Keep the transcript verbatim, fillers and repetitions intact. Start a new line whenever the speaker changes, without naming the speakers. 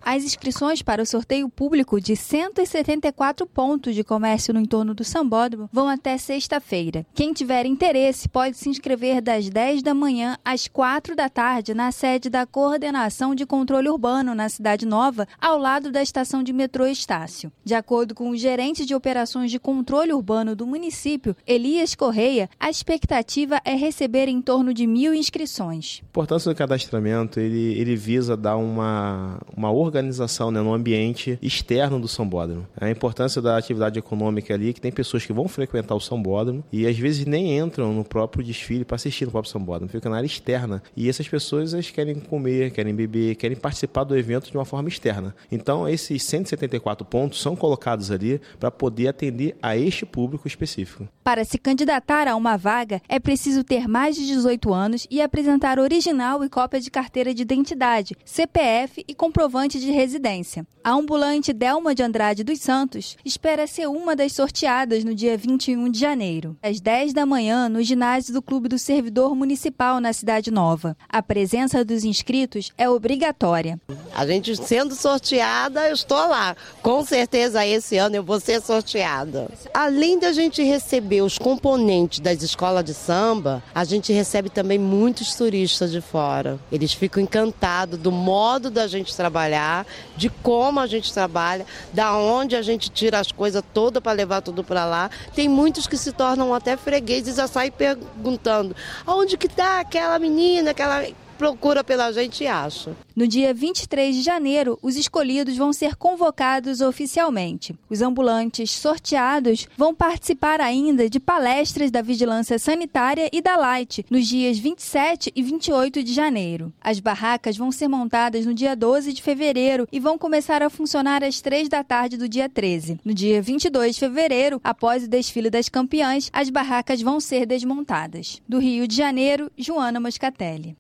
As inscrições para o sorteio público de cento e setenta e quatro pontos de comércio no entorno do Sambódromo vão até sexta-feira. Quem tiver interesse pode se inscrever das dez da manhã às quatro da tarde na sede da Coordenação de Controle Urbano na Cidade Nova, ao lado da estação de metrô Estácio. De acordo com o gerente de operações de controle urbano do município, Elias Correia, a expectativa é receber em torno de mil inscrições.
A importância do cadastramento, ele, ele visa dar uma, uma organização, né, no ambiente externo do Sambódromo. A importância da atividade econômica ali, que tem pessoas que vão frequentar o Sambódromo e às vezes nem entram no próprio desfile para assistir no próprio Sambódromo, ficam na área externa. E essas pessoas elas querem comer, querem beber, querem participar do evento de uma forma externa. Então, esses cento e setenta e quatro pontos são colocados ali para poder atender a este público específico.
Para se candidatar a uma vaga, é preciso ter mais de dezoito anos e apresentar original e cópia de carteira de identidade, C P F e comprovante de residência. A ambulante Delma de Andrade dos Santos espera ser uma das sorteadas no dia vinte e um de janeiro, às dez da manhã, no ginásio do Clube do Servidor Municipal, na Cidade Nova. A presença dos inscritos é obrigatória.
A gente sendo sorteada, eu estou lá. Com certeza esse ano eu vou ser sorteada. Além da gente receber os componentes das escolas de samba, a gente recebe também muitos turistas de fora. Eles ficam encantados do modo da gente trabalhar, de como a gente trabalha, da onde a gente tira as coisas todas para levar tudo para lá. Tem muitos que se tornam até fregueses e já saem perguntando: aonde que está aquela menina, aquela... procura pela gente e acha.
No dia vinte e três de janeiro, os escolhidos vão ser convocados oficialmente. Os ambulantes sorteados vão participar ainda de palestras da Vigilância Sanitária e da Light nos dias vinte e sete e vinte e oito de janeiro. As barracas vão ser montadas no dia doze de fevereiro e vão começar a funcionar às três da tarde do dia treze. No dia vinte e dois de fevereiro, após o desfile das campeãs, as barracas vão ser desmontadas. Do Rio de Janeiro, Joana Moscatelli.